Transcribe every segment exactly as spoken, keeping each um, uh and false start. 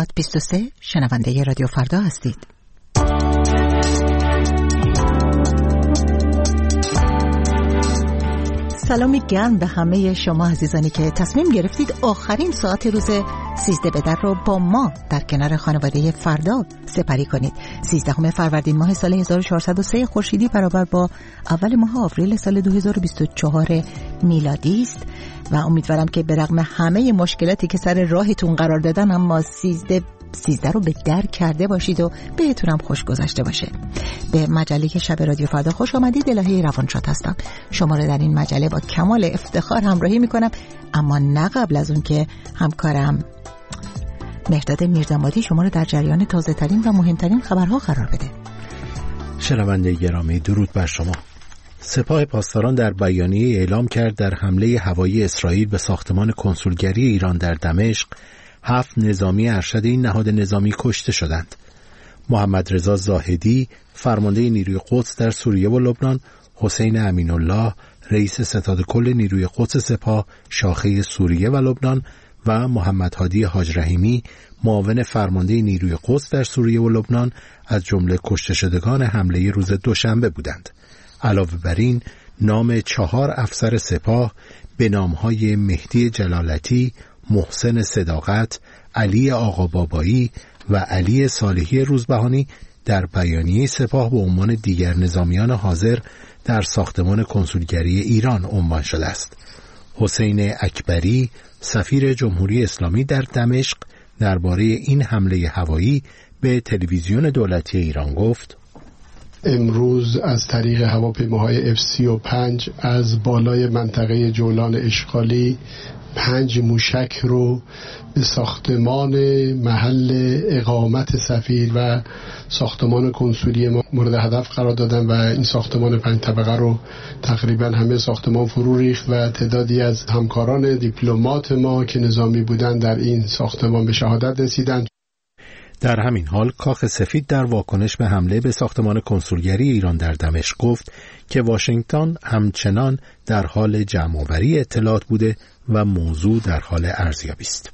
هشتاد بیست و سه شنونده رادیو فردا هستید. سلامی گرم به همه شما عزیزانی که تصمیم گرفتید آخرین ساعت روز سیزده به در رو با ما در کنار خانواده فردا سپری کنید. سیزدهم فروردین ماه سال هزار و چهارصد و سه خورشیدی برابر با اول ماه آوریل سال دو هزار و بیست و چهار میلادی است و امیدوارم که به رغم همه مشکلاتی که سر راهتون قرار دادن اما سیزده سیزده رو به در کرده باشید و بهتونم خوش گذشته باشه. به مجله شب رادیو فردا خوش آمدید. الهه روانشاد هستم. شما رو در این مجله با کمال افتخار همراهی میکنم، اما نه قبل از اون که همکارم مهرداد میرزامادی شما رو در جریان تازه ترین و مهمترین خبرها قرار بده. شنونده گرامی، درود بر شما. سپاه پاسداران در بیانیه اعلام کرد در حمله هوایی اسرائیل به ساختمان کنسولگری ایران در دمشق هفت نظامی ارشد این نهاد نظامی کشته شدند. محمد رضا زاهدی فرمانده نیروی قدس در سوریه و لبنان، حسین امین‌الله رئیس ستاد کل نیروی قدس سپاه شاخه سوریه و لبنان و محمد هادی حاج رحیمی معاون فرمانده نیروی قدس در سوریه و لبنان از جمله کشته شدگان حمله روز دوشنبه بودند. علاوه بر این نام چهار افسر سپاه به نامهای مهدی جلالتی، محسن صداقت، علی آقا بابایی و علی صالحی روزبهانی در بیانیه سپاه به عنوان دیگر نظامیان حاضر در ساختمان کنسولگری ایران عنوان شده است. حسین اکبری سفیر جمهوری اسلامی در دمشق درباره این حمله هوایی به تلویزیون دولتی ایران گفت: امروز از طریق هواپیماهای اف سی و پنج از بالای منطقه جولان اشغالی پنج موشک رو به ساختمان محل اقامت سفیر و ساختمان کنسولی ما مورد هدف قرار دادن و این ساختمان پنج طبقه رو تقریبا همه ساختمان فرو ریخت و تعدادی از همکاران دیپلمات ما که نظامی بودن در این ساختمان به شهادت رسیدند. در همین حال کاخ سفید در واکنش به حمله به ساختمان کنسولگری ایران در دمشق گفت که واشنگتن همچنان در حال جمع‌آوری اطلاعات بوده و موضوع در حال ارزیابی است.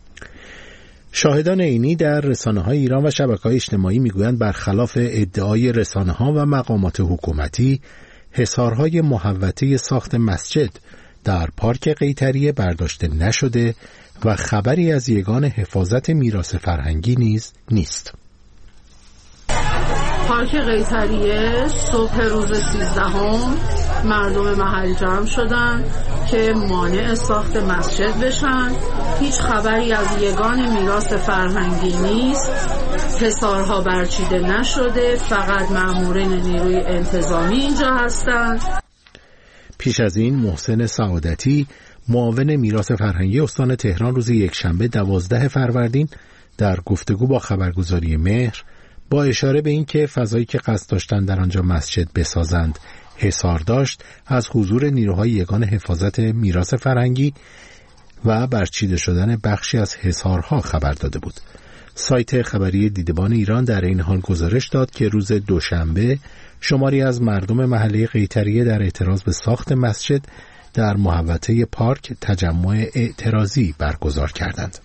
شاهدان عینی در رسانه‌های ایران و شبکه‌های اجتماعی میگویند برخلاف ادعای رسانه‌ها و مقامات حکومتی، حصارهای محوطه ساخت مسجد در پارک قیطریه برداشته نشده و خبری از یگان حفاظت میراث فرهنگی نیز نیست. پارک قیطریه صبح روز سیزدهم مردم محل جمع شدن که مانع ساخت مسجد بشن. هیچ خبری از یگان میراث فرهنگی نیست. حصارها برچیده نشده، فقط مامورین نیروی انتظامی اینجا هستند. پیش از این محسن سعادتی معاون میراث فرهنگی استان تهران روز یکشنبه دوازده فروردین در گفتگو با خبرگزاری مهر با اشاره به اینکه فضایی که قصد داشتن در آنجا مسجد بسازند حصار داشت، از حضور نیروهای یگان حفاظت میراث فرهنگی و برچیده شدن بخشی از حصارها خبر داده بود. سایت خبری دیدبان ایران در این حال گزارش داد که روز دوشنبه شماری از مردم محله قیطریه در اعتراض به ساخت مسجد در محوطه پارک تجمع اعتراضی برگزار کردند.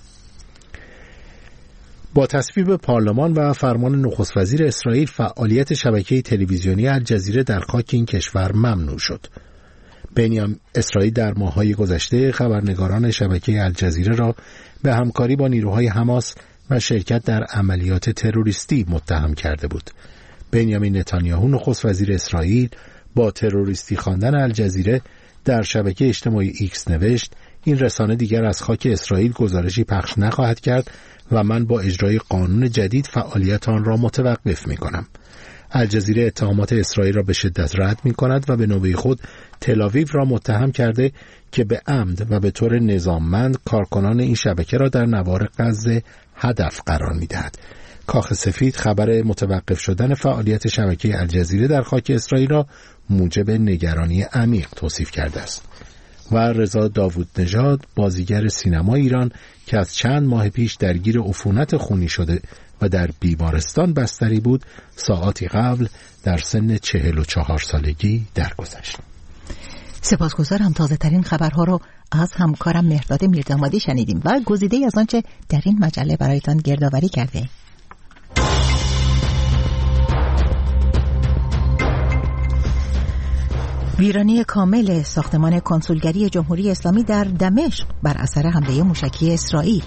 با تصویب پارلمان و فرمان نخست وزیر اسرائیل، فعالیت شبکه تلویزیونی الجزیره در خاک این کشور ممنوع شد. بنیامین اسرائیل در ماه‌های گذشته خبرنگاران شبکه الجزیره را به همکاری با نیروهای حماس و شرکت در عملیات تروریستی متهم کرده بود. بنیامین نتانیاهو نخست وزیر اسرائیل با تروریستی خواندن الجزیره در شبکه اجتماعی ایکس نوشت: این رسانه دیگر از خاک اسرائیل گزارشی پخش نخواهد کرد و من با اجرای قانون جدید فعالیت آن را متوقف می کنم. الجزیره اتهامات اسرائیل را به شدت رد می کند و به نوبه خود تل‌آویو را متهم کرده که به عمد و به طور نظاممند کارکنان این شبکه را در نوار غزه هدف قرار می دهد. کاخ سفید خبر متوقف شدن فعالیت شبکه الجزیره در خاک اسرائیل را موجب نگرانی عمیق توصیف کرده است. و رضا داوود نژاد بازیگر سینما ایران که از چند ماه پیش درگیر عفونت خونی شده و در بیمارستان بستری بود، ساعاتی قبل در سن چهل و چهار سالگی درگذشت. سپاسگزارم. تازه ترین خبرها رو از همکارم مهرداد میردامادی شنیدیم و گزیده از آنچه در این مجله برایتان گردآوری کرده. ویرانی کامل ساختمان کنسولگری جمهوری اسلامی در دمشق بر اثر حمله موشکی اسرائیل.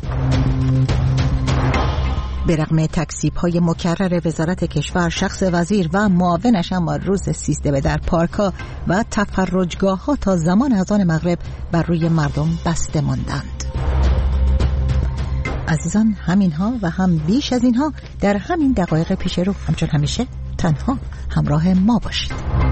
به رغم تکذیب‌های مکرر وزارت کشور، شخص وزیر و معاونش اما روز سیزده در پارک‌ها و تفرجگاه‌ها تا زمان اذان مغرب بر روی مردم بسته ماندند. عزیزان، همینها و هم بیش از اینها در همین دقایق پیش رو، همچون همیشه تنها همراه ما باشید.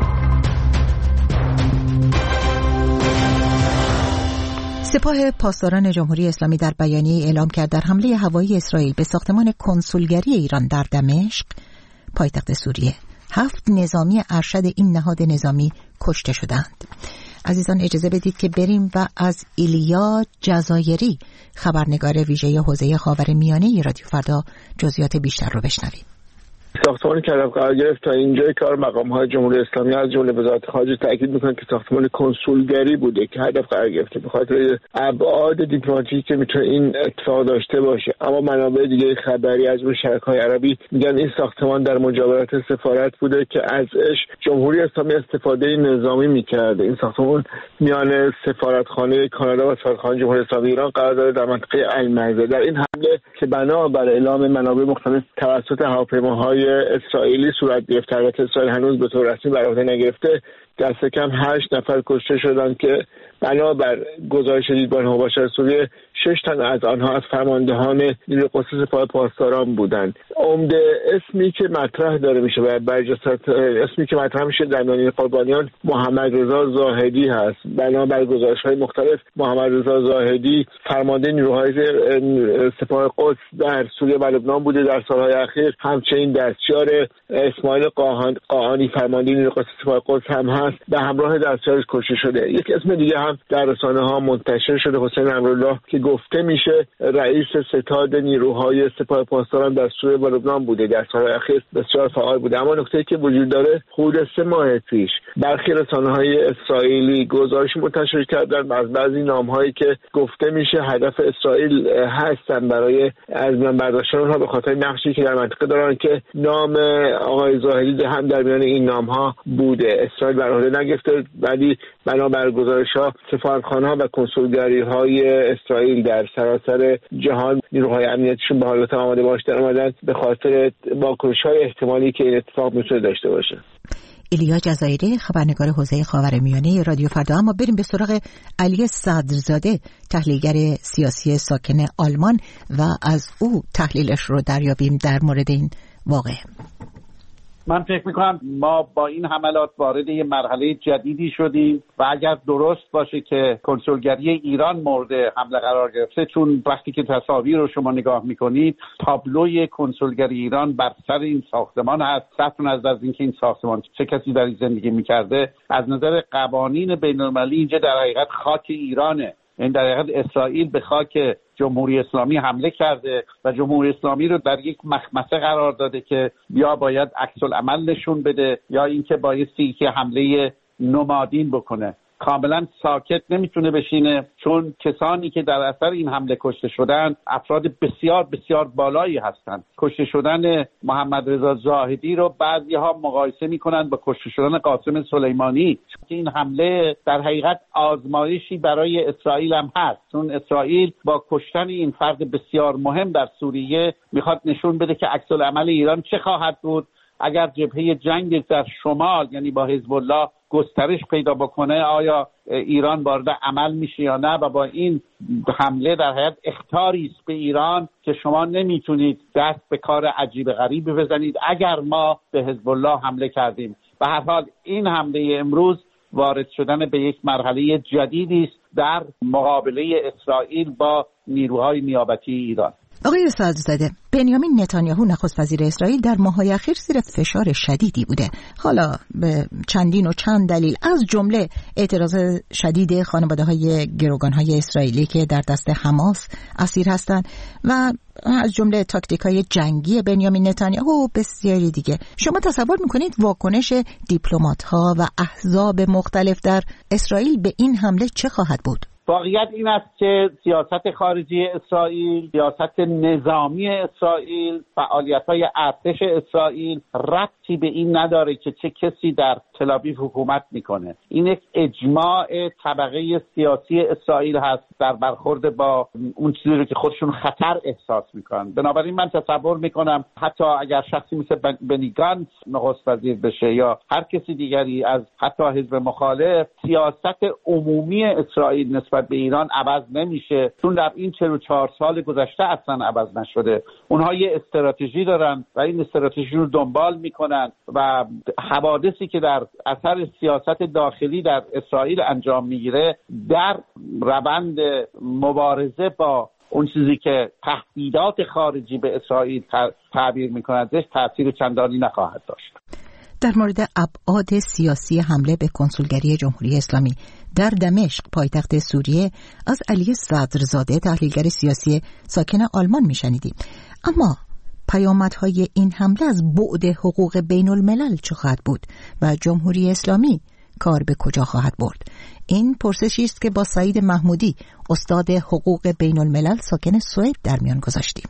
سپاه پاسداران جمهوری اسلامی در بیانیه اعلام کرد در حمله هوایی اسرائیل به ساختمان کنسولگری ایران در دمشق، پایتخت سوریه، هفت نظامی ارشد این نهاد نظامی کشته شدند. عزیزان اجازه بدید که بریم و از ایلیا جزایری، خبرنگار ویژه حوزه خاورمیانه رادیو فردا، جزئیات بیشتر رو بشنویم. ساختمانی که هدف قرار گرفت تا اینجای کار مقام‌های جمهوری اسلامی از جمله وزارت خارجه تاکید می‌کنند که ساختمان کنسولگری بوده که هدف قرار گرفته به خاطر ابعاد دیپلماتیکی که میتونه این اتفاق داشته باشه. اما منابع دیگه خبری از روی شبکه‌های عربی میگن این ساختمان در مجاورت سفارت بوده که ازش جمهوری اسلامی استفاده نظامی می‌کرده. این ساختمان میان سفارتخانه کانادا و سفارتخانه جمهوری اسلامی ایران قرار داره در منطقه المعزه. در این حمله که بنا بر اعلام منابع مختلف توسط هواپیماهای اسرائیلی صورت گرفت، البته اسرائیل هنوز به طور رسمی بر عهده نگرفته، دست کم هشت نفر کشته شدند که بنابر گزارش دیدبان هواشور سوریه شش تن از آنها از فرماندهان نیروی قدس سپاه پاسداران بودند. عمده اسمی که مطرح داره میشه و برجسته اسمی که مطرح میشه در میان قربانیان محمد رضا زاهدی هست. بنابر گزارش‌های مختلف محمد رضا زاهدی فرمانده نیروهای سپاه قدس در سوریه و لبنان بوده در سالهای اخیر. همچنین دستیار اسماعیل قاآنی فرمانده نیروی قدس سپاه قدس هم هست، به همراه دستیارش کشته شده. یک اسم دیگه هم در رسانه‌ها منتشر شده، حسین امرالله، که گفته میشه رئیس ستاد نیروهای سپاه پاسداران در سوریه و لبنان بوده، در سالهای اخیر بسیار فعال بوده. اما نکته‌ای که وجود داره، حدود سه ماه پیش برخی رسانه‌های اسرائیلی گزارش منتشر کردن از بعضی نام‌هایی که گفته میشه هدف اسرائیل هستن برای از میان برداشتن اونها به خاطر نقشی که در منطقه دارن که نام آقای زاهدی هم در میان این نام‌ها بوده. اسرائیل بر عهده نگرفته، ولی بنابر گزارش‌ها سفارتخانه‌ها و کنسولگری‌های اسرائیل در سراسر جهان نیروهای امنیتیشون به حالت آماده باش در اومدن به خاطر واکنش‌های احتمالی که این اتفاق میتونه داشته باشه. ایلیا جزایری، خبرنگار حوزه خاورمیانه رادیو فردا. اما بریم به سراغ علی صدرزاده، تحلیلگر سیاسی ساکن آلمان، و از او تحلیلش رو دریابیم در مورد این واقعه. من فکر میکنم ما با این حملات وارد یه مرحله جدیدی شدیم و اگر درست باشه که کنسولگری ایران مورد حمله قرار گرفته، چون وقتی که تصاویر رو شما نگاه میکنید تابلوی کنسولگری ایران بر سر این ساختمان هست. صرف نظر از اینکه این ساختمان چه کسی در این زندگی میکرده، از نظر قوانین بین‌المللی اینجا در حقیقت خاک ایرانه. این در حقیقت اسرائیل به خاک جمهوری اسلامی حمله کرده و جمهوری اسلامی رو در یک مخمصه قرار داده که یا باید عکس العمل نشون بده یا اینکه بایستی که حمله نمادین بکنه. کاملا ساکت نمیتونه بشینه، چون کسانی که در اثر این حمله کشته شدن افراد بسیار بسیار بالایی هستند. کشته شدن محمد رضا زاهدی رو بعضی‌ها مقایسه میکنن با کشته شدن قاسم سلیمانی، که این حمله در حقیقت آزمایشی برای اسرائیل هم هست، چون اسرائیل با کشتن این فرد بسیار مهم در سوریه میخواد نشون بده که عکس العمل ایران چه خواهد بود اگر جبهه جنگ در شمال یعنی با حزب الله گسترش پیدا بکنه. آیا ایران وارد عمل میشه یا نه؟ و با این حمله در حقیقت اخطاری است به ایران که شما نمیتونید دست به کار عجیب غریبی بزنید اگر ما به حزب الله حمله کردیم. به هر حال این حمله امروز وارد شدن به یک مرحله جدیدی است در مقابله اسرائیل با نیروهای نیابتی ایران. آقای صدرزاده، بنیامین نتانیاهو نخست وزیر اسرائیل در ماه‌های اخیر زیر فشار شدیدی بوده، حالا به چندین و چند دلیل، از جمله اعتراض شدید خانواده‌های گروگان‌های اسرائیلی که در دست حماس اسیر هستند و از جمله تاکتیک‌های جنگی بنیامین نتانیاهو و بسیاری دیگه. شما تصور می‌کنید واکنش دیپلمات‌ها و احزاب مختلف در اسرائیل به این حمله چه خواهد بود؟ واقعیت این است که سیاست خارجی اسرائیل، سیاست نظامی اسرائیل، فعالیت‌های ارتش اسرائیل ربطی به این نداره که چه کسی در تل‌آویو حکومت میکنه. این یک اجماع طبقه سیاسی اسرائیل هست در برخورد با اون چیزی رو که خودشون خطر احساس میکنن. بنابراین من تصور میکنم حتی اگر شخصی مثل بنی گانتز نخست وزیر بشه یا هر کسی دیگری از حتی حزب مخالف، سیاست عمومی اسرائیل نسبت به ایران عوض نمیشه، چون در این چهل و چهار سال گذشته اصلا عوض نشده. اونها یه استراتژی دارن و این استراتژی رو دنبال میکنن و حوادثی که در اثر سیاست داخلی در اسرائیل انجام میگیره در روند مبارزه با اون چیزی که تهدیدات خارجی به اسرائیل تعبیر میکنند تأثیر چندانی نخواهد داشت. در مورد ابعاد سیاسی حمله به کنسولگری جمهوری اسلامی در دمشق پایتخت سوریه از علی صدرزاده تحلیلگر سیاسی ساکن آلمان میشنیدیم. اما پیامدهای این حمله از بعد حقوق بین الملل چه خواهد بود و جمهوری اسلامی کار به کجا خواهد برد؟ این پرسشی است که با سعید محمودی استاد حقوق بین الملل ساکن سوئد در میان گذاشتیم.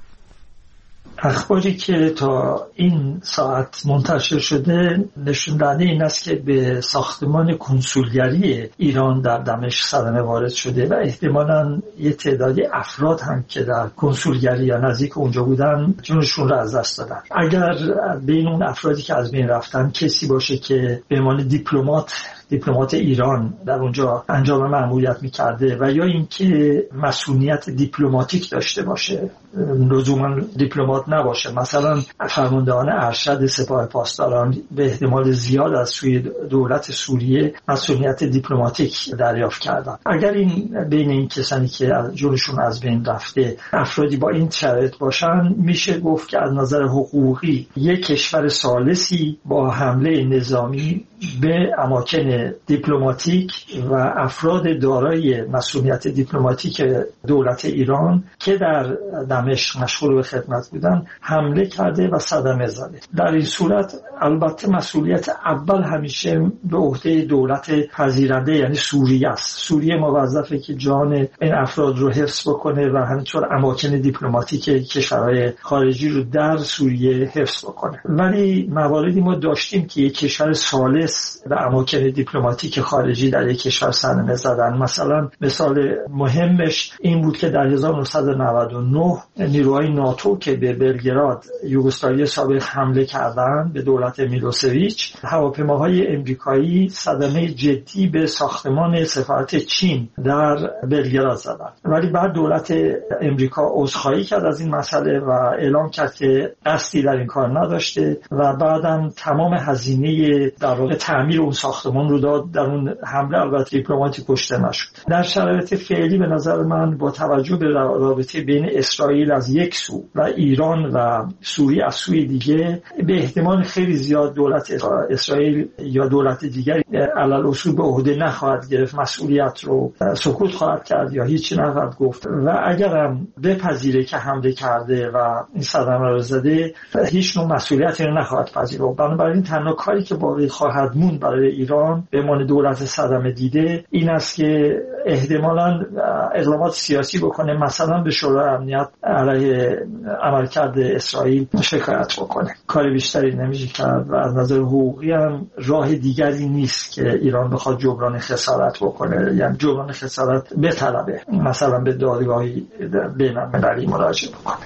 اخباری که تا این ساعت منتشر شده نشون دهنده این است که به ساختمان کنسولگری ایران در دمشق صدمه وارد شده و احتمالاً یه تعدادی افراد هم که در کنسولگری یا نزدیک اونجا بودن جونشون را از دست دادن. اگر بین اون افرادی که از بین رفتن کسی باشه که به عنوان دیپلمات دیپلمات ایران در اونجا انجام مأموریت می‌کرده و یا اینکه مسئولیت دیپلماتیک داشته باشه، لزوما دیپلمات نباشه، مثلا فرماندهان ارشد سپاه پاسداران به احتمال زیاد از سوی دولت سوریه مسئولیت دیپلماتیک دریافت کردن. اگر این بین این کسانی که جونشون از بین رفته افرادی با این شرایط باشن، میشه گفت که از نظر حقوقی یک کشور ثالثی با حمله نظامی به اماکن دیپلماتیک و افراد دارای مسئولیت دیپلماتیک دولت ایران که در دمشق مشغول به خدمت بودن حمله کرده و صدمه زده. در این صورت البته مسئولیت اول همیشه به عهده دولت پذیرنده یعنی سوریه است. سوریه موظفه که جان این افراد رو حفظ بکنه و همینطور اماکن دیپلماتیک کشورهای خارجی رو در سوریه حفظ بکنه. ولی مواردی ما داشتیم که یک کشور ثالث و اماکن دیپلماتیک خارجی در یک کشور صدمه زدن. مثلا مثال مهمش این بود که در هزار و نهصد و نود و نه نیروهای ناتو که به بلگراد یوگسلاوی سابق حمله کردند به دولت میلوسویچ، هواپیماهای امریکایی صدمه جدی به ساختمان سفارت چین در بلگراد زدند. ولی بعد دولت امریکا عذرخواهی کرد از این مسئله و اعلام کرد که قصدی در این کار نداشته و بعدم تمام هزینه در واقع تعمیر اون ساختمان رو داد. در اون حمله البته دیپلماتی کشته نشد. در شرایط فعلی به نظر من با توجه به رابطه بین اسرائیل از یک سو و ایران و سوریه از سوی دیگه، به احتمال خیلی زیاد دولت اسرائیل یا دولت دیگری علل اصول به عهده نخواهد گرفت، مسئولیت رو سکوت خواهد کرد یا هیچی نخواهد گفت و اگرم بپذیره که حمله کرده و این صدمه رو زده، هیچ نوع مسئولیتی رو نخواهد پذیرفت. بنابراین تنها کاری که باقی خواهد موند برای ایران به عنوان دولت صدمه دیده این است که احتمالاً اقدامات سیاسی بکنه، مثلا به شورای امنیت علیه عملکرد اسرائیل شکایت بکنه. کار بیشتری نمیشه کرد و از نظر حقوقی هم راه دیگری نیست که ایران بخواد جبران خسارت بکنه، یعنی جبران خسارت بطلبه، مثلا به دادگاهی بین‌المللی مراجعه بکنه.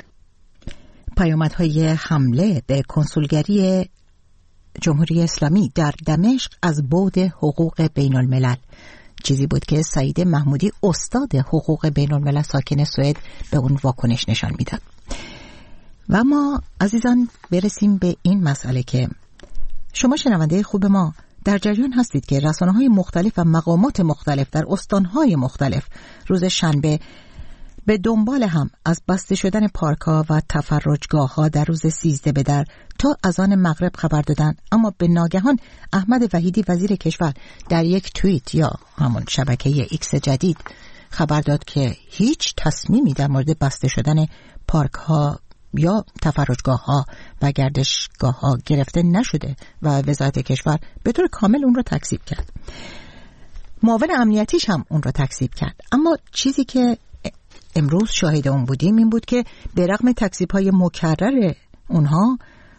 پیامدهای حمله به کنسولگری جمهوری اسلامی در دمشق از بعد حقوق بین الملل چیزی بود که سعید محمودی استاد حقوق بین الملل ساکن سوئد به اون واکنش نشان میداد. و ما عزیزان برسیم به این مسئله که شما شنونده خوب ما در جریان هستید که رسانه‌های مختلف و مقامات مختلف در استان‌های مختلف روز شنبه به دنبال هم از بسته شدن پارک‌ها و تفرجگاه‌ها در روز سیزده به در تا اذان مغرب خبر دادن، اما به ناگهان احمد وحیدی وزیر کشور در یک توییت یا همون شبکه ایکس جدید خبر داد که هیچ تصمیمی در مورد بسته شدن پارک‌ها یا تفرجگاه‌ها و گردشگاه‌ها گرفته نشده و وزارت کشور به طور کامل اون رو تکذیب کرد. معاون امنیتیش هم اون رو تکذیب کرد. اما چیزی که امروز شاهد اون بودیم این بود که به رغم تکذیب‌های مکرر اونها،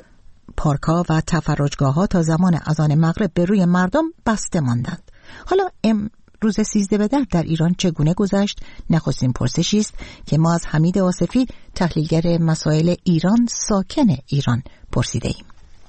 پارک‌ها و تفرجگاه‌ها تا زمان اذان مغرب به روی مردم بسته ماندند. حالا امروز سیزده بدر در ایران چگونه گذشت؟ نخستین پرسشی است که ما از حمید آصفی، تحلیلگر مسائل ایران ساکن ایران، پرسیده ایم.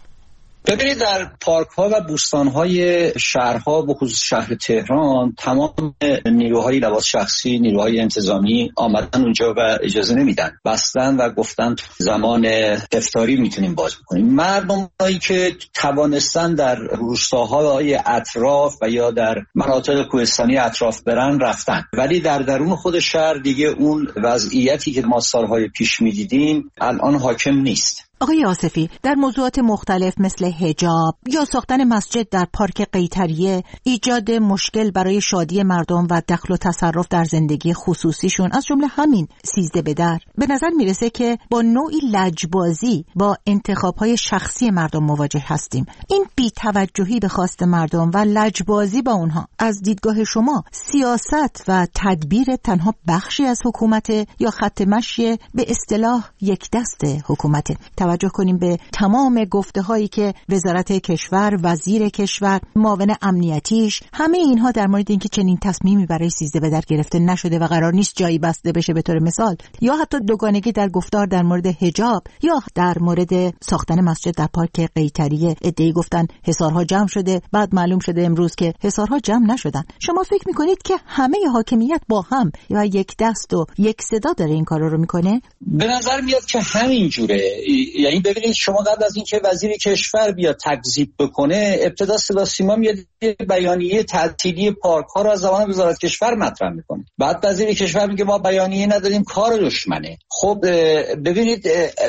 ببینید، در پارک ها و بوستان های شهرها، به خصوص شهر تهران، تمام نیروهای لباس شخصی، نیروهای انتظامی آمدن اونجا و اجازه نمیدن، بستن و گفتن زمان افطاری میتونیم باز بکنیم. مردم هایی که توانستن در روستاهای اطراف و یا در مناطق کوهستانی اطراف برن رفتن، ولی در درون خود شهر دیگه اون وضعیتی که ما سالهای پیش میدیدیم الان حاکم نیست. آقای آصفی، در موضوعات مختلف مثل حجاب یا ساختن مسجد در پارک قیطریه، ایجاد مشکل برای شادی مردم و دخل و تصرف در زندگی خصوصیشون، از جمله همین سیزده بدر، به نظر میرسه که با نوعی لجبازی با انتخابهای شخصی مردم مواجه هستیم. این بی‌توجهی به خواست مردم و لجبازی با اونها از دیدگاه شما سیاست و تدبیر تنها بخشی از حکومت یا خط مشی به اصطلاح یک دست حکومت؟ توجه کنیم به تمام گفته هایی که وزارت کشور، وزیر کشور، معاون امنیتیش، همه اینها در مورد اینکه چنین تصمیمی برای سیزده بدر گرفته نشده و قرار نیست جایی بسته بشه به طور مثال، یا حتی دوگانگی در گفتار در مورد حجاب یا در مورد ساختن مسجد در پارک قیطریه. ادعی گفتن حصارها جمع شده، بعد معلوم شده امروز که حصارها جمع نشدن. شما فکر میکنید که همه حاکمیت با هم یا یک دست و یک صدا داره این کارا رو میکنه؟ به نظر میاد که همین جوره. یعنی ببینید، شما قبل از اینکه وزیر کشور بیاد تکذیب بکنه، ابتدا صدا سیما میاد بیانیه تعطیلی پارک ها رو از زمان وزارت کشور مطرح میکنه، بعد وزیر کشور میگه ما بیانیه نداریم، کار دشمنه. خب ببینید،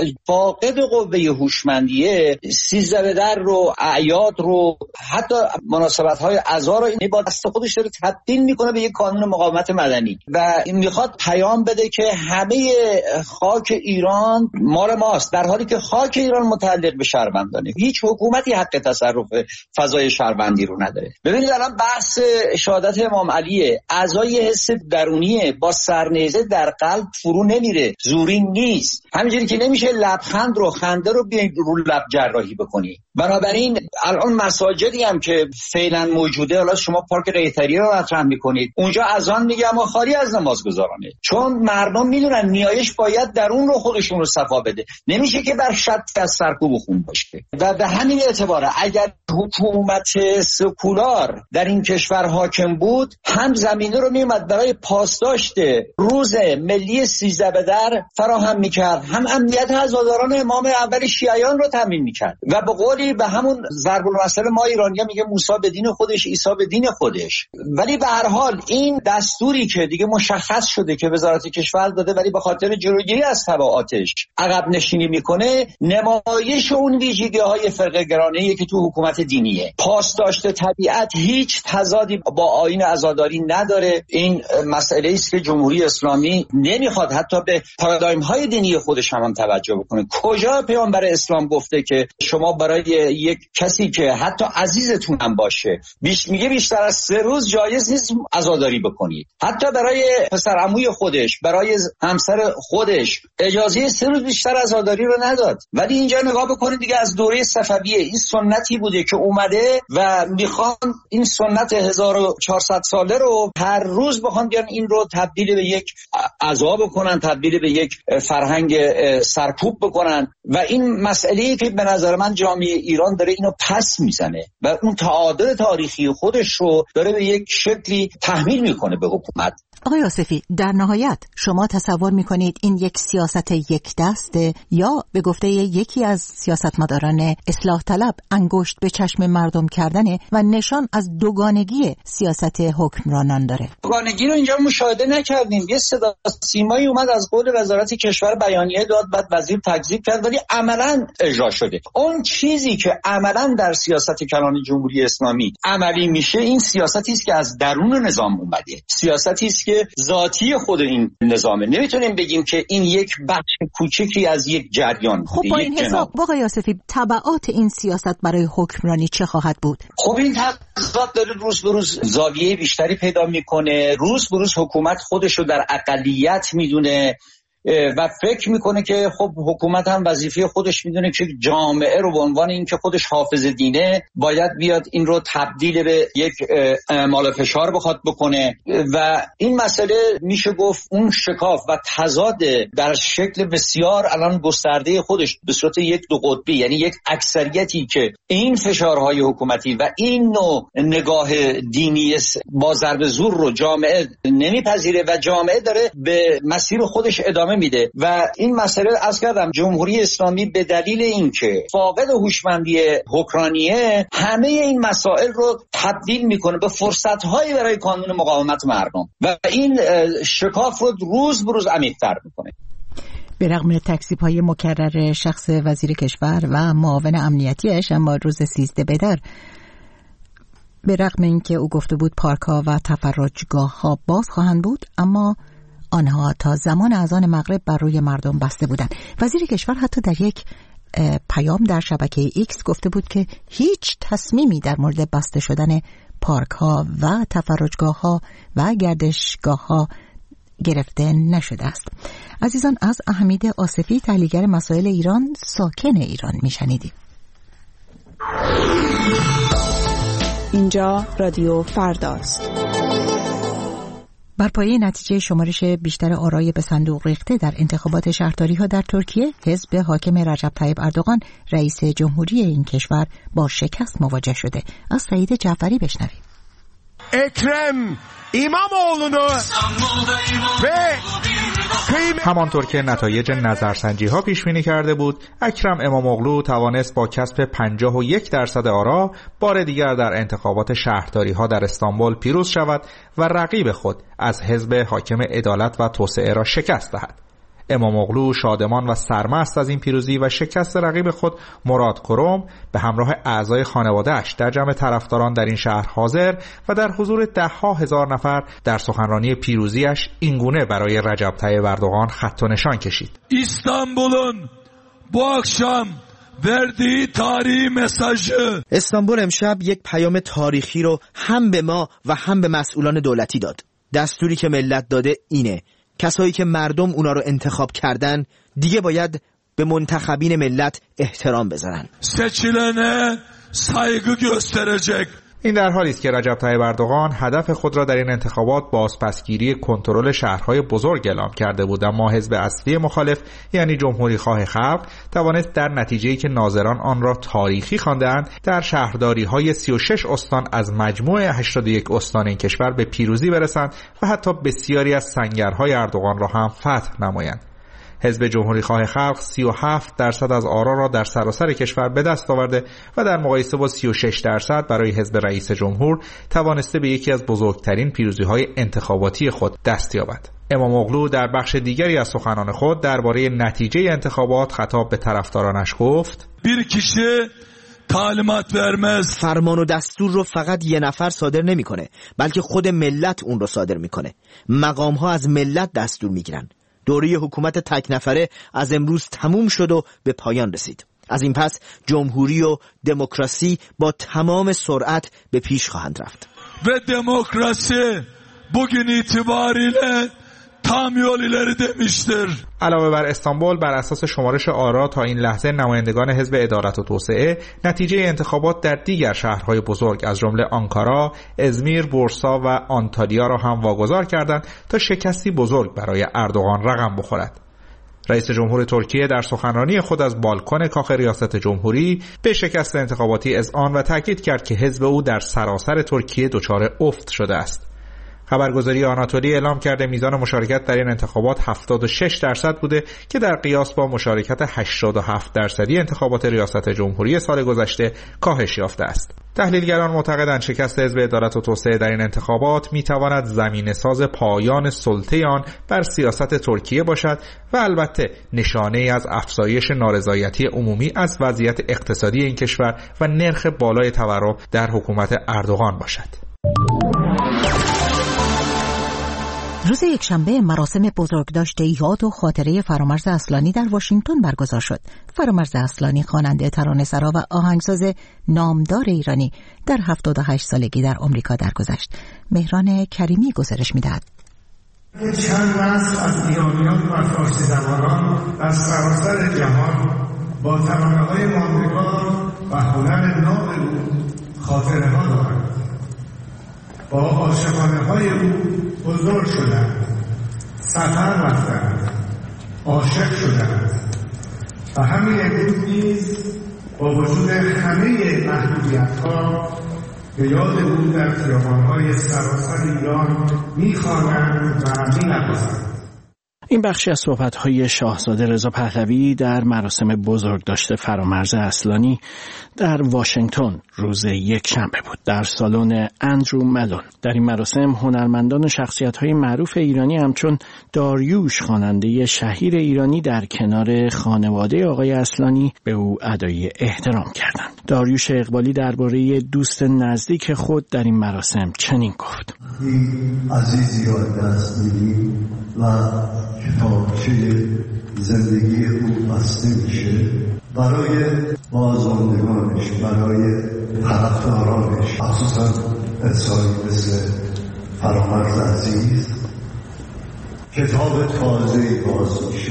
فاقد قوه هوشمندیه سیزده بدر رو، اعیاد رو، حتی مناسبت های عزا رو با دست خودش داره تبدیل میکنه به یک قانون مقاومت مدنی و این میخواد پیام بده که همه خاک ایران مال ماست، در حالی که خاک ایران متعلق به شهروندانه. هیچ حکومتی حق تصرف فضای شهروندی رو نداره. ببینید، الان بحث شهادت امام علیه، اعضای حس درونیه، با سرنیزه در قلب فرو نمیره، زوری نیست. همینجوری که نمیشه لبخند رو، خنده رو بیا رو لب جراحی بکنی. بنابراین الان مساجدی هم که فعلا موجوده، حالا شما پارک قیطریه رو مطرح میکنید، اونجا اذان میگه اما خالی از نمازگزارانه، چون مردم میدونن نیایش باید درون رو خودشون رو صفا بده، نمیشه که بر شط از سرکوب خون باشه. و به همین اعتبار اگر حکومت سکولار در این کشور حاکم بود، هم زمینه رو میومد برای پاسداشت روز ملی سیزده بدر فراهم میکرد، هم امنیت عزاداران امام اول شیعیان رو تامین میکرد و به قولی به همون ضرب المثل ما ایرانی‌ها میگه موسی به دین خودش، عیسی به دین خودش. ولی به هر حال این دستوری که دیگه مشخص شده که وزارت کشور داده، ولی به خاطر جلوگیری از تبعاتش عقب نشینی میکنه، نمایش اون ویژگی‌های فرقه‌گرانه‌ای که تو حکومت دینیه. پاسداشت طبیعت هیچ تضادی با آیین عزاداری نداره. این مسئله است که جمهوری اسلامی نمیخواد حتی به پارادایم‌های دینی خودش هم, هم توجه بکنه. کجا پیامبر اسلام گفته که شما برای یک کسی که حتی عزیزتون هم باشه، بیش میگه بیشتر از سه روز جایز نیست عزاداری بکنید. حتی برای پسر عموی خودش، برای همسر خودش اجازه سه روز بیشتر عزاداری رو نداد. ولی اینجا نگاه بکنید دیگه، از دوره صفویه این سنتی بوده که اومده و میخوان این سنت هزار و چهارصد ساله رو هر روز بخوان بیان این رو تبدیل به یک عزا بکنن، تبدیل به یک فرهنگ سرکوب بکنن. و این مسئله‌ای که به نظر من جامعه ایران داره اینو پس میزنه و اون تعادل تاریخی خودش رو داره به یک شکلی تحمیل میکنه به حکومت. آقای آصفی، در نهایت شما تصور میکنید این یک سیاست یک دسته یا به گفته یکی از سیاستمداران اصلاح طلب انگشت به چشم مردم کردنه و نشان از دوگانگی سیاست حکمرانان داره؟ دوگانگی رو اینجا مشاهده نکردیم. یه صدا سیمایی اومد از قول وزارت کشور بیانیه داد، بعد وزیر تکذیب کرد، ولی عملاً اجرا شده. اون چیزی که عملاً در سیاست کلان جمهوری اسلامی عملی میشه، این سیاستی است که از درون نظام اومده، سیاستی است که ذاتی خود این نظامه. نمیتونیم بگیم که این یک بخش کوچکی از یک جریان خب با این حساب آقای آصفی تبعات این سیاست برای حکمرانی چه خواهد بود؟ خب این تضاد داره روز به روز زاویه بیشتری پیدا میکنه. روز به روز حکومت خودش رو در اقلیت میدونه و فکر میکنه که خب حکومت هم وظیفه خودش میدونه که جامعه رو به عنوان این که خودش حافظ دینه باید بیاد این رو تبدیل به یک اعمال فشار بخواد بکنه و این مسئله میشه گفت اون شکاف و تضاد در شکل بسیار الان گسترده خودش به صورت یک دو قطبی، یعنی یک اکثریتی که این فشارهای حکومتی و این نوع نگاه دینی با ضرب زور رو جامعه نمیپذیره و جامعه داره به مسیر خودش ادامه میده و این مسئله از کردم جمهوری اسلامی به دلیل اینکه فاقد هوشمندی حکمرانیه همه این مسائل رو تبدیل میکنه به فرصت‌هایی برای کانون مقاومت مردم و این شکاف رو روز به روز عمیق‌تر میکنه. به رغم تکذیب‌های مکرر شخص وزیر کشور و معاون امنیتیش، اما روز سیزده بدر به رغم اینکه او گفته بود پارک‌ها و تفرجگاه‌ها باز خواهند بود، اما آنها تا زمان اذان مغرب بر روی مردم بسته بودند. وزیر کشور حتی در یک پیام در شبکه ایکس گفته بود که هیچ تصمیمی در مورد بسته شدن پارک ها و تفرجگاه ها و گردشگاه ها گرفته نشده است. عزیزان، از حمید آصفی، تحلیلگر مسائل ایران، ساکن ایران، میشنیدیم. اینجا رادیو فرداست. بر پایه نتیجه شمارش بیشتر آرای به صندوق ریخته در انتخابات شهرداری‌ها در ترکیه، حزب حاکم رجب طیب اردوغان رئیس جمهوری این کشور با شکست مواجه شده. از سعید جعفری بشنویم. اکرم ایماموغلو به همانطور که نتایج نظرسنجی ها پیش بینی کرده بود، اکرم اماموغلو توانست با کسب پنجاه و یک درصد آرا بار دیگر در انتخابات شهرداری ها در استانبول پیروز شود و رقیب خود از حزب حاکم عدالت و توسعه را شکست دهد. اماموغلو شادمان و سرمست از این پیروزی و شکست رقیب خود مراد کروم به همراه اعضای خانواده‌اش در جمع طرفداران در این شهر حاضر و در حضور ده ها هزار نفر در سخنرانی پیروزیش اینگونه برای رجب طیب اردوغان خط و نشان کشید: استانبول'un bu akşam verdiği tarihi mesajı. استانبول امشب یک پیام تاریخی رو هم به ما و هم به مسئولان دولتی داد. دستوری که ملت داده اینه: کسایی که مردم اونا رو انتخاب کردن دیگه باید به منتخبین ملت احترام بذارن. seçilene saygı gösterecek. این در حالی است که رجب طیب اردوغان هدف خود را در این انتخابات بازپسگیری کنترل شهرهای بزرگ اعلام کرده بود، اما حزب اصلی مخالف یعنی جمهوری خواه خلق توانست در نتیجه‌ای که ناظران آن را تاریخی خواندند در شهرداری‌های سی و شش استان از مجموع هشتاد و یک استان این کشور به پیروزی برسند و حتی بسیاری از سنگرهای اردوغان را هم فتح نمایند. حزب جمهوری خواه خلق سی و هفت درصد از آرا را در سراسر کشور به دست آورده و در مقایسه با سی و شش درصد برای حزب رئیس جمهور توانسته به یکی از بزرگترین پیروزی‌های انتخاباتی خود دست یابد. اماموغلو در بخش دیگری از سخنان خود درباره نتیجه انتخابات خطاب به طرفدارانش گفت: bir kişi تعلیمات vermez. فرمان و دستور رو فقط یه نفر صادر نمی‌کنه، بلکه خود ملت اون رو صادر می‌کنه. مقام‌ها از ملت دستور می‌گیرن. دوره حکومت تک نفره از امروز تموم شد و به پایان رسید. از این پس جمهوری و دموکراسی با تمام سرعت به پیش خواهند رفت. و دموکراسی bugün itibariyle tam yol ileri demiştir. علاوه بر استانبول، بر اساس شمارش آرا تا این لحظه نمایندگان حزب عدالت و توسعه نتیجه انتخابات در دیگر شهرهای بزرگ از جمله آنکارا، ازمیر، بورسا و آنتالیا را هم واگذار کردند تا شکستی بزرگ برای اردوغان رقم بخورد. رئیس جمهور ترکیه در سخنرانی خود از بالکن کاخ ریاست جمهوری به شکست انتخاباتی اذعان و تاکید کرد که حزب او در سراسر ترکیه دچار افت شده است. خبرگزاری آناتولی اعلام کرده میزان مشارکت در این انتخابات هفتاد و شش درصد بوده که در قیاس با مشارکت هشتاد و هفت درصدی انتخابات ریاست جمهوری سال گذشته کاهش یافته است. تحلیلگران معتقدند شکست حزب عدالت و توسعه در این انتخابات میتواند زمینه‌ساز پایان سلطه آن بر سیاست ترکیه باشد و البته نشانه‌ای از افزایش نارضایتی عمومی از وضعیت اقتصادی این کشور و نرخ بالای تورم در حکومت اردوغان باشد. روز یکشنبه مراسم بزرگداشت یاد و خاطره فرامرز اصلانی در واشنگتن برگزار شد. فرامرز اصلانی خواننده ترانه‌سرا و آهنگساز نامدار ایرانی در هفتاد و هشت سالگی در آمریکا درگذشت. مهران کریمی گزارش می‌دهد. چند نسل از ایرانیان و فارسی زبانان از سراسر جهان با ترانه‌های آمریکا و هنر ناب او خاطره‌ها دارند. با عاشقانه‌های او بزرگ شدند، سفر رفتند، عاشق شدند و همین امروز نیز با وجود همه محدودیت‌ها به یاد او در خیابان‌های سراسر ایران می‌خوانند و می‌نوازند. این بخشی از صحبت‌های شاهزاده رضا پهلوی در مراسم بزرگداشت فرامرز اصلانی در واشنگتن روز یکشنبه بود در سالن اندرو ملون. در این مراسم هنرمندان و شخصیت‌های معروف ایرانی همچون داریوش خواننده شهیر ایرانی در کنار خانواده آقای اصلانی به او ادای احترام کردند. داریوش اقبالی درباره دوست نزدیک خود در این مراسم چنین گفت: عزیزی را دست می‌دیم و کتابچه زندگی او بسته میشه برای بازماندگانش، برای طرفدارانش، خصوصا انسانی مثل فرامرز عزیز کتاب تازه‌ای باز میشه.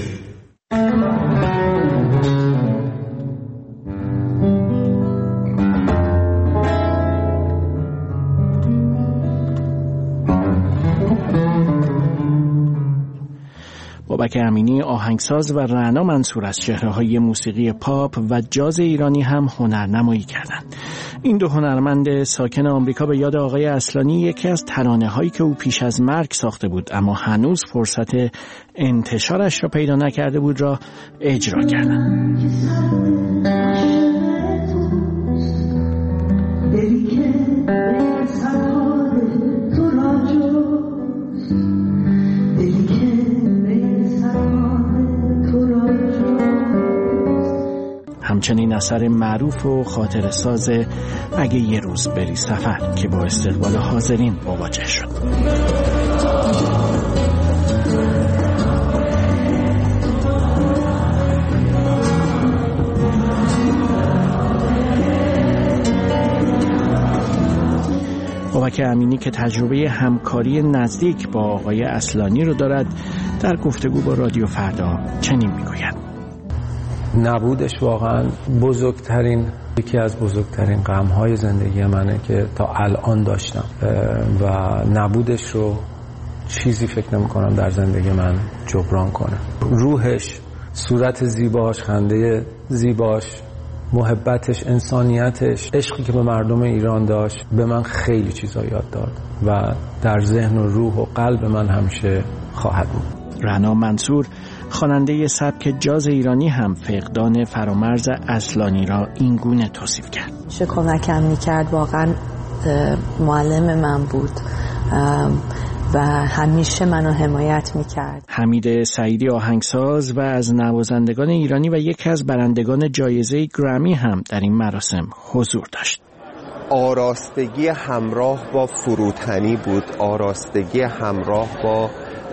بابک امینی آهنگساز و رعنا منصور از چهره‌های موسیقی پاپ و جاز ایرانی هم هنرنمایی کردند. این دو هنرمند ساکن آمریکا به یاد آقای اصلانی یکی از ترانه‌هایی که او پیش از مرگ ساخته بود اما هنوز فرصت انتشارش را پیدا نکرده بود را اجرا کردند. همچنین اثر معروف و خاطره ساز اگه یه روز بری سفر که با استقبال حاضرین مواجه شد. بابک امینی که تجربه همکاری نزدیک با آقای اصلانی رو دارد در گفتگو با رادیو فردا چنین میگوید: نبودش واقعا بزرگترین یکی از بزرگترین غم‌های زندگی منه که تا الان داشتم و نبودش رو چیزی فکر نمی‌کنم در زندگی من جبران کنه. روحش، صورت زیباش، خنده زیباش، محبتش، انسانیتش، عشقی که به مردم ایران داشت به من خیلی چیزا یاد داد و در ذهن و روح و قلب من همیشه خواهد بود. رعنا منصور خواننده سبک جاز ایرانی هم فقدان فرامرز اصلانی را این گونه توصیف کرد: چه کمکم میکرد، واقعا معلم من بود و همیشه منو حمایت میکرد. حمید سعیدی آهنگساز و از نوازندگان ایرانی و یکی از برندگان جایزه گرمی هم در این مراسم حضور داشت. آراستگی همراه با فروتنی بود، آراستگی همراه با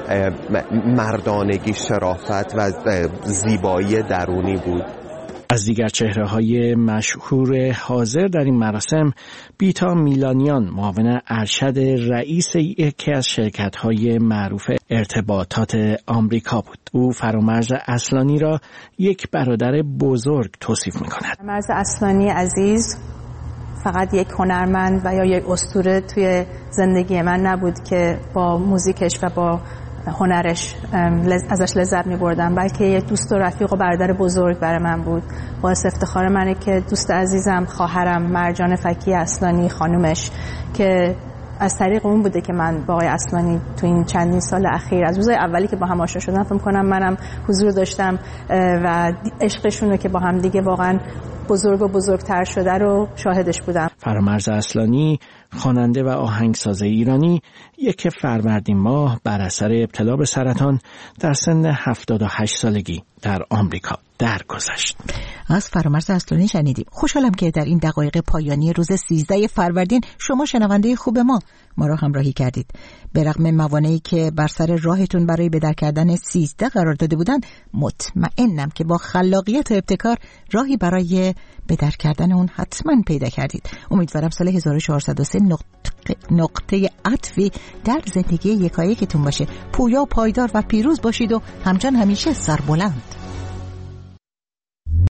مردانگی، شرافت و زیبایی درونی بود. از دیگر چهره‌های مشهور حاضر در این مراسم بیتا میلانیان معاون ارشد رئیس یکی از شرکت‌های معروف ارتباطات آمریکا بود. او فرامرز اصلانی را یک برادر بزرگ توصیف می‌کند. فرامرز اصلانی عزیز فقط یک هنرمند و یا یک اسطوره توی زندگی من نبود که با موزیکش و با هنرش ازش لذت می بردم، بلکه یک دوست و رفیق و برادر بزرگ برای من بود. باعث افتخار منه که دوست عزیزم خواهرم مرجان فکی اصلانی خانومش که از طریق اون بوده که من با آقای اصلانی تو این چندین سال اخیر از روزهای اولی که با هم آشنا شدم فکر کنم منم حضور داشتم و عشقشون رو که با هم دیگه واقعا بزرگ و بزرگتر شده رو شاهدش بودم. فرامرز اصلانی خواننده و آهنگساز ایرانی یک فروردین ماه بر اثر ابتلا به سرطان در سن هفتاد و هشت سالگی در آمریکا درگذشت. از فرامرز اصلانی شنیدیم. خوشحالم که در این دقایق پایانی روز سیزده فروردین شما شنونده خوب ما ما را همراهی کردید. به رغم موانعی که بر سر راهتون برای به در کردن سیزده قرار داده بودند، مطمئنم که با خلاقیت و ابتکار راهی برای به در کردن اون حتما پیدا کردید. امیدوارم سال هزار و چهارصد و سه نقطه, نقطه عطفی در زندگی یکایکتون باشه. پویا، پایدار و پیروز باشید و همچنان همیشه سربلند.